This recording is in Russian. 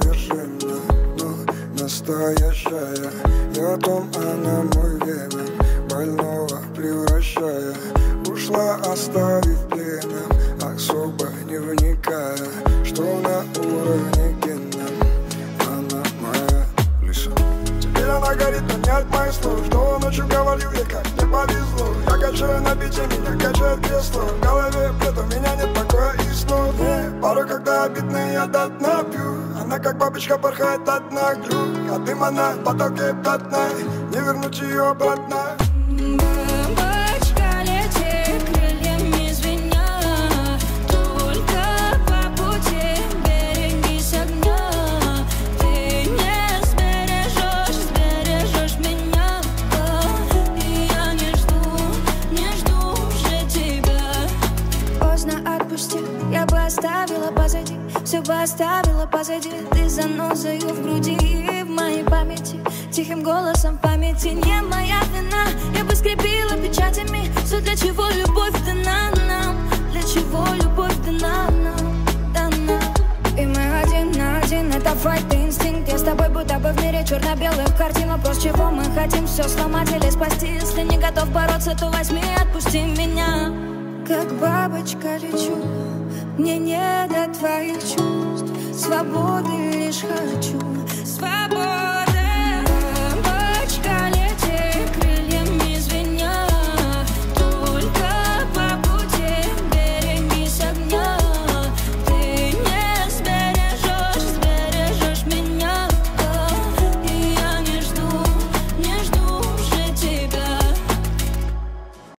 неопровержимая, но настоящая. И о том она мой веном, больного превращая. Ушла, оставив пленом, особо не вникая, что на уровне генном она моя Лиса. Теперь она горит, но не от моих слов, что ночью говорил ей, как мне повезло. Я качаю на бите, меня качает кресло. В голове плед, у меня нет покоя и снов. Порой, когда обидно, я до дна пью. Она как бабочка порхает от наглю. А дым она в потоке пятна, не вернуть ее обратно. Бабочка, лети крыльями звеня, только по пути берегись огня. Ты не сбережешь меня, и я не жду уже тебя. Поздно отпусти, я бы оставила позади, все бы оставила позади. Ты занозою в груди и в моей памяти, тихим голосом в памяти. Не моя вина, я бы скрепила печатями все, для чего любовь дана нам, для чего любовь дана нам. И мы один на один, это файт и инстинкт. Я с тобой будто бы в мире черно-белых картин. Вопрос, чего мы хотим, все сломать или спасти. Если не готов бороться, то возьми и отпусти меня. Как бабочка лечу, мне не до твоих чувств, свободы